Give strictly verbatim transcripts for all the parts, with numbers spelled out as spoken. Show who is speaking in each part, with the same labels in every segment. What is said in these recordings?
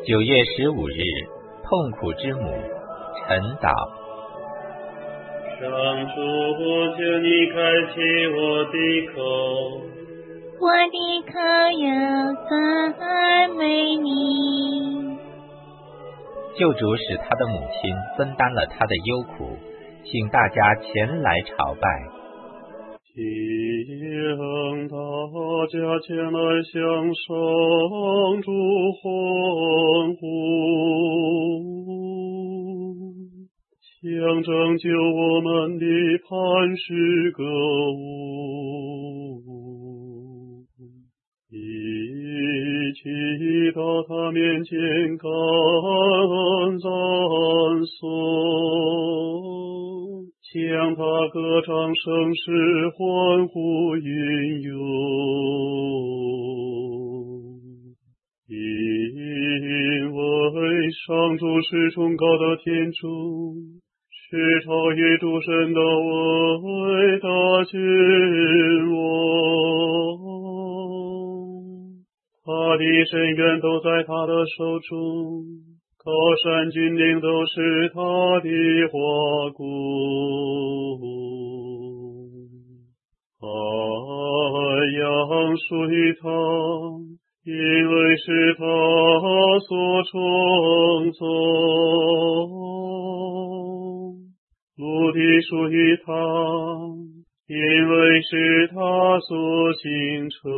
Speaker 1: 九月十五日，痛苦之母，晨祷。
Speaker 2: 上主，求你开启我的口，
Speaker 3: 我的口有赞美你。
Speaker 1: 救主使他的母亲分担了他的忧苦，请大家前来朝拜。
Speaker 2: 请大家前来向上主欢呼，向拯救我们的磐石歌舞，一起到他面前感恩赞颂，向他歌唱圣诗，欢呼吟咏，因为上主是崇高的天主，是超越诸神的伟大君王，他的深渊都在他的手中，高山峻岭都是他的华国，海洋属于他，因为是他所创造，陆地属于他，因为是他所形成。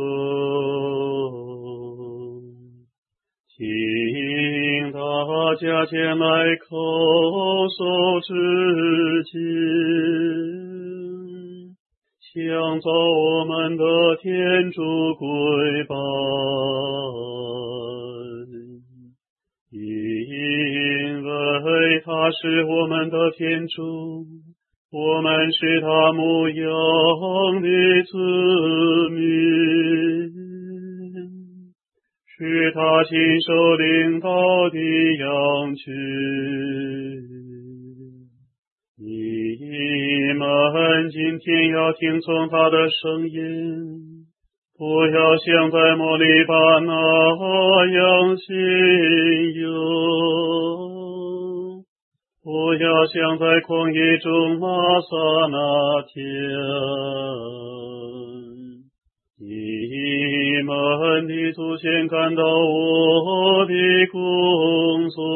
Speaker 2: 请大家前来叩首致敬，向造我们的天主跪拜，因为他是我们的天主，我们是他牧养的子民，是他亲手领导的羊群。你们今天要听从他的声音，不要像在摩利巴那样信游，不要像在旷野中玛撒那天。你们的祖先感到我的工作，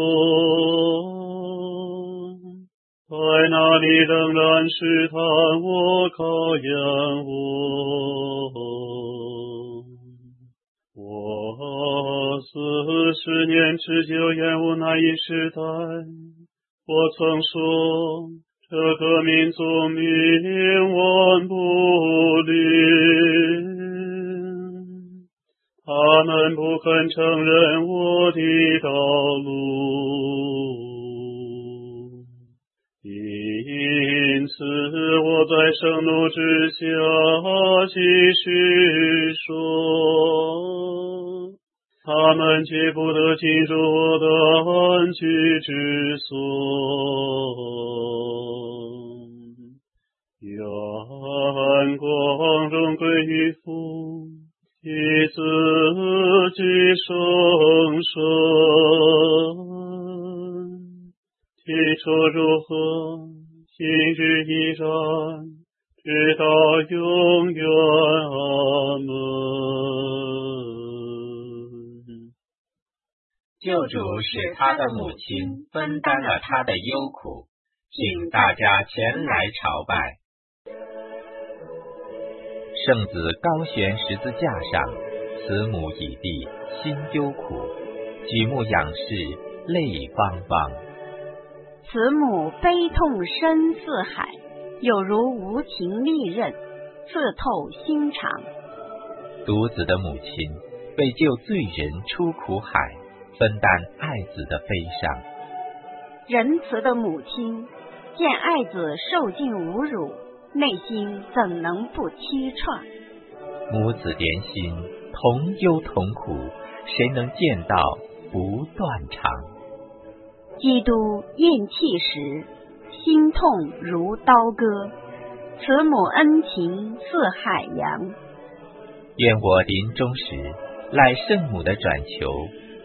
Speaker 2: 在那里仍然试探我，考验我。我四十年持久厌恶那一时代，我曾说这个民族冥顽不灵，他们不肯承认我的道路，因此我在盛怒之下继续说，他们却不得进入我的安居之所。愿光荣归于父，以子及圣神，起初如何，今日依然，直到永远。阿门。
Speaker 1: 救主使他的母亲分担了他的忧苦，请大家前来朝拜。圣子高悬十字架上，慈母已地，心忧苦，举目仰视，泪汪汪。
Speaker 4: 慈母悲痛深似海，有如无情利刃，刺透心肠。
Speaker 1: 独子的母亲为救罪人出苦海，分担爱子的悲伤。
Speaker 4: 仁慈的母亲见爱子受尽侮辱，内心怎能不凄怆？
Speaker 1: 母子连心，同忧同苦，谁能见到不断肠？
Speaker 4: 基督咽气时，心痛如刀割，慈母恩情似海洋。
Speaker 1: 愿我临终时，赖圣母的转求，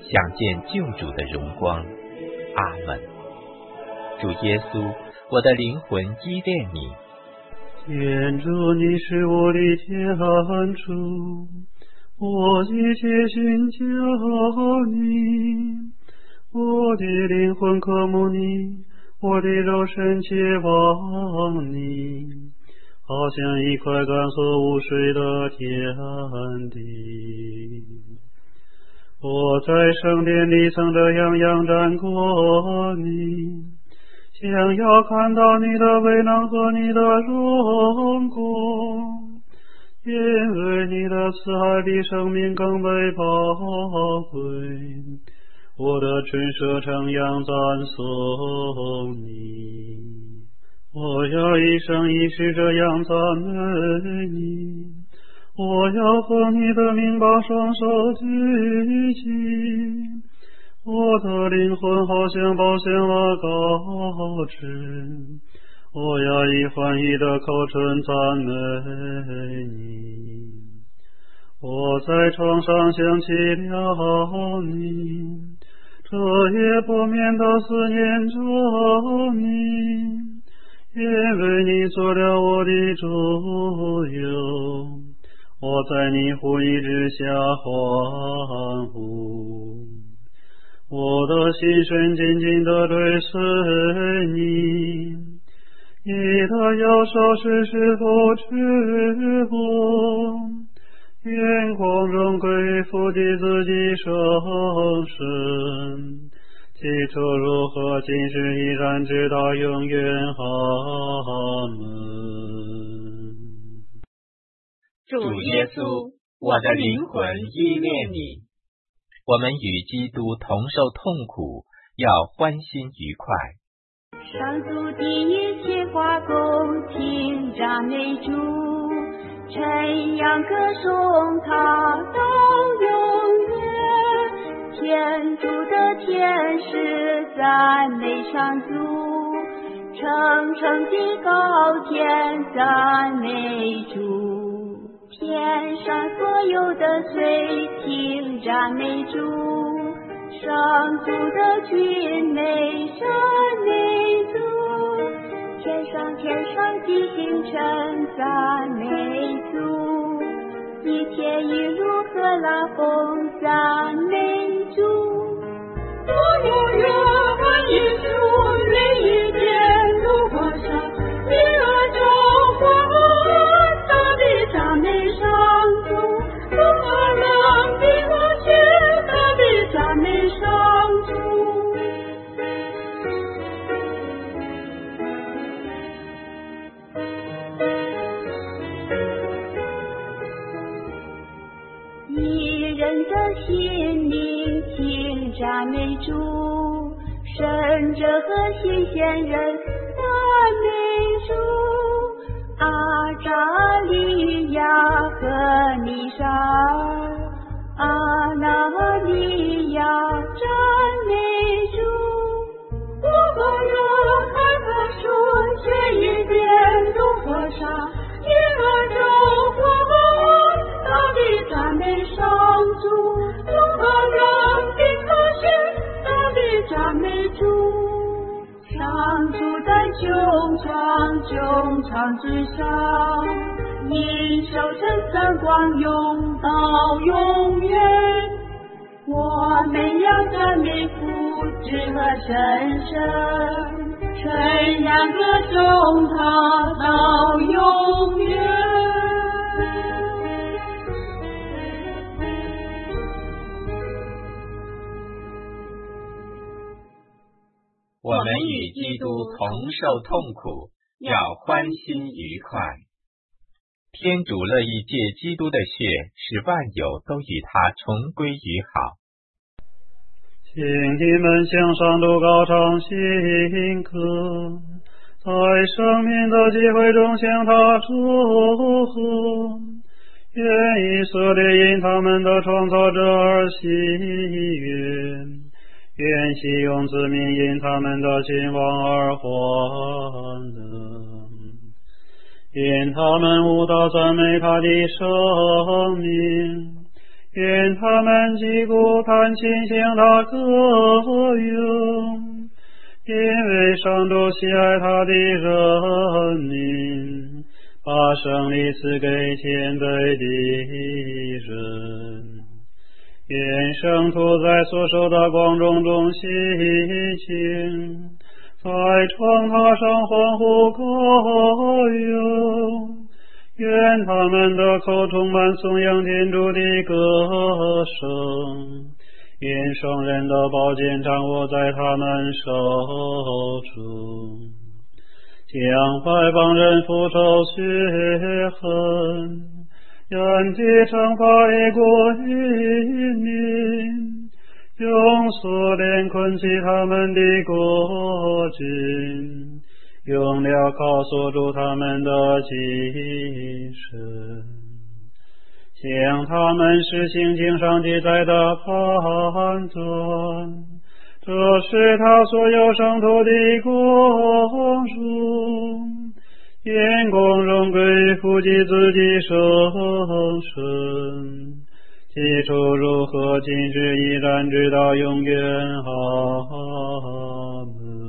Speaker 1: 想见救主的荣光。阿门。主耶稣，我的灵魂依恋你。
Speaker 2: 天主，你是我的天主，我一切寻求你，我的灵魂渴慕你，我的肉身切望你，好像一块干涸无水的田地。我在圣殿里曾这样仰战过你，想要看到你的威能和你的荣光，因为你的慈爱比生命更为宝贵。我的唇舌称扬赞颂你，我要一生一世这样赞美你。我要和你的名把双手举起，我的灵魂好像宝献了高枝，我要以欢喜的口唇赞美你。我在床上想起了你，这夜不眠的思念着你，因为你做了我的主佑，我在你护庇之下欢呼。我的心神紧紧地追随你，你的右手时时扶持我，愿光荣归父的自己圣神，起初如何，今时依然，直到永远。阿门。
Speaker 1: 主耶稣，我的灵魂依恋你。我们与基督同受痛苦，要欢欣愉快。
Speaker 3: 上主的一切话恭敬赞美主，称扬歌颂他到永远。天主的天使赞美上主，层层的高天赞美主。天上所有的水听赞美主，上主的群美赞美主，天上天上的星辰赞美主，一天一如何拉风赞美主。我永远欢迎主，每一天如火烧，第二种火大地赞美上主，不可能比我去大地赞美上主。一人的心灵请赞美主，圣者和新鲜人赞美主。阿扎利亚和弥沙尔，阿那利亚赞美主。我们人害怕说这一点都火烧，一个中火大地赞美上主，我们人并可信大地赞美主。上主在穹苍穹苍之上，因手称赞光永到永远。我们要赞美父子和神圣，称扬歌颂他到永远。
Speaker 1: 我们与基督同受痛苦，要欢欣愉快。天主乐意借基督的血，使万有都与他重归于好。
Speaker 2: 请你们向上主高唱新歌，在生命的机会中向他祝贺。愿以色列因他们的创造者而喜悦，愿西用子民因他们的兴旺而欢乐，因他们舞蹈赞美他的生命， 愿他们击鼓弹琴向他歌咏，因为上主喜爱他的人民，把胜利赐给谦卑的人。愿圣徒在所受的光荣中喜庆，在床榻上欢呼歌咏。愿他们的口充满颂扬天主的歌声，愿圣人的宝剑掌握在他们手中，将外邦人复仇血恨，严厉惩罚一国一民，用锁链捆起他们的国君，用镣铐锁住他们的精神，向他们实行经上记载的判断，这是他所有圣徒的光荣，愿光荣归于父及子及圣神，起初如何今日依然直到永远。阿门。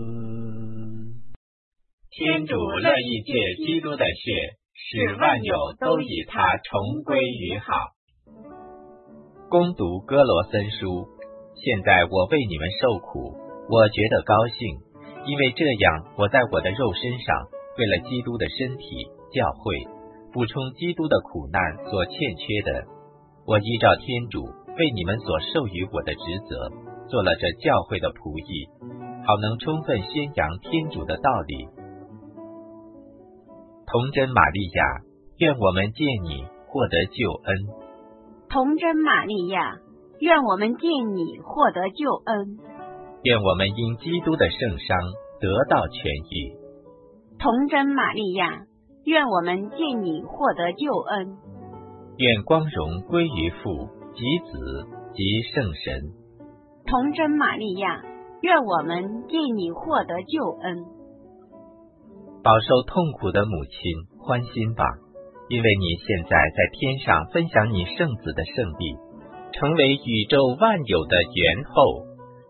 Speaker 1: 天主乐意借基督的血，使万有都以他重归于好。攻读哥罗森书，现在我为你们受苦，我觉得高兴，因为这样我在我的肉身上，为了基督的身体教会，补充基督的苦难所欠缺的。我依照天主为你们所授予我的职责，做了这教会的仆役，好能充分宣扬天主的道理。童真玛利亚，愿我们借你获得救恩。
Speaker 4: 童真玛利亚，愿我们借你获得救恩。
Speaker 1: 愿我们因基督的圣伤得到痊愈。
Speaker 4: 童真玛利亚，愿我们借你获得救恩。
Speaker 1: 愿光荣归于父及子及圣神。
Speaker 4: 童真玛利亚，愿我们借你获得救恩。
Speaker 1: 饱受痛苦的母亲，欢心吧，因为你现在在天上分享你圣子的胜利，成为宇宙万有的源后。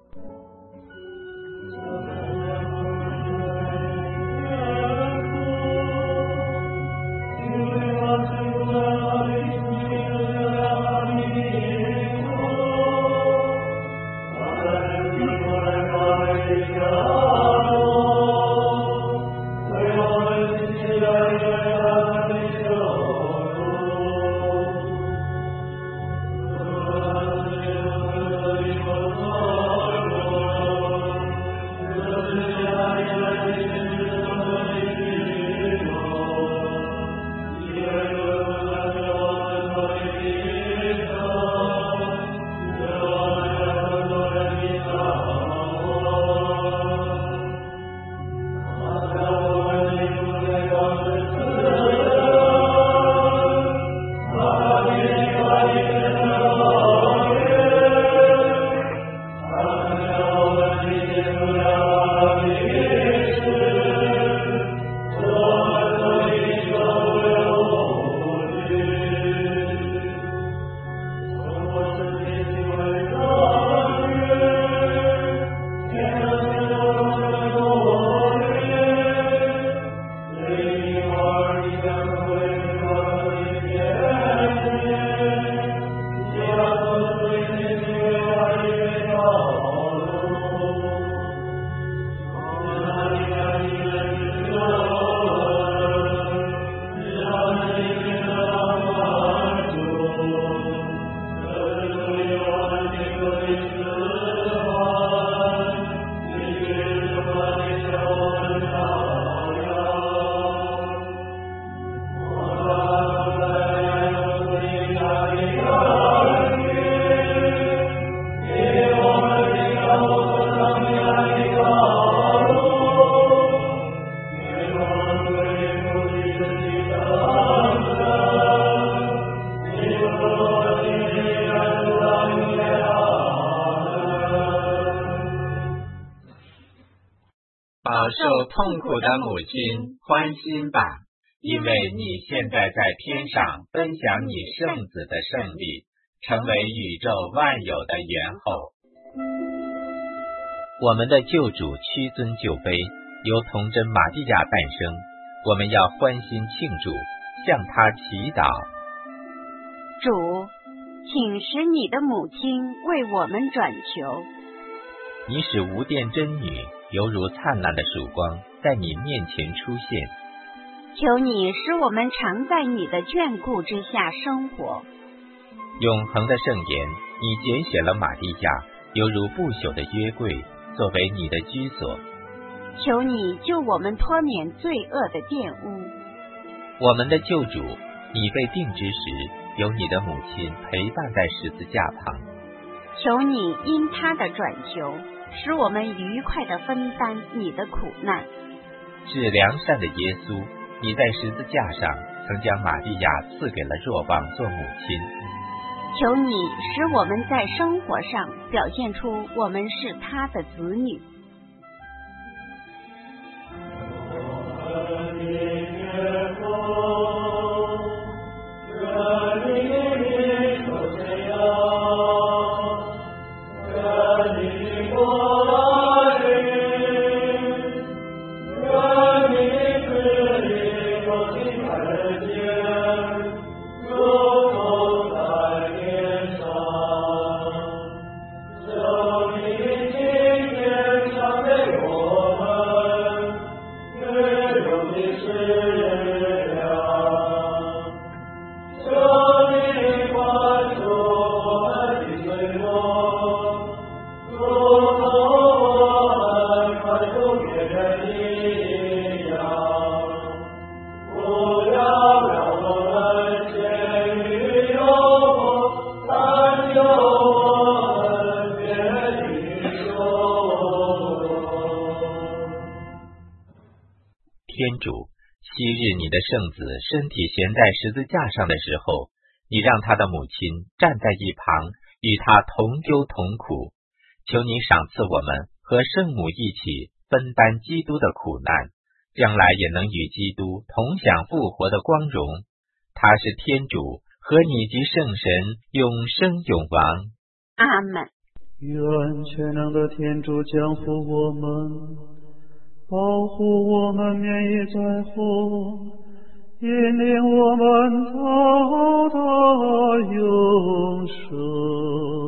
Speaker 1: 饱受痛苦的母亲，欢心吧，因为你现在在天上分享你圣子的胜利， 成为宇宙万有的源后。我们的救主屈尊就卑，由童真玛利亚诞生，我们要欢欣庆祝，向他祈祷。
Speaker 4: 主，请使你的母亲为我们转求。
Speaker 1: 你使无殿真女犹如灿烂的曙光，在你面前出现。
Speaker 4: 求你使我们常在你的眷顾之下生活。
Speaker 1: 永恒的圣言，你拣选了玛利亚，犹如不朽的约柜，作为你的居所。
Speaker 4: 求你救我们脱免罪恶的玷污。
Speaker 1: 我们的救主，你被定之时，有你的母亲陪伴在十字架旁。
Speaker 4: 求你因他的转求，使我们愉快地分担你的苦难。
Speaker 1: 是良善的耶稣，你在十字架上曾将玛利亚赐给了若望做母亲。
Speaker 4: 求你使我们在生活上表现出我们是他的子女。
Speaker 1: 天主，昔日你的圣子身体悬在十字架上的时候，你让他的母亲站在一旁，与他同忧同苦。求你赏赐我们和圣母一起分担基督的苦难，将来也能与基督同享复活的光荣。他是天主，和你及圣神永生永王。
Speaker 4: 阿们。
Speaker 2: 愿全能的天主降福我们，保护我们免于灾祸，引领我们到达永生。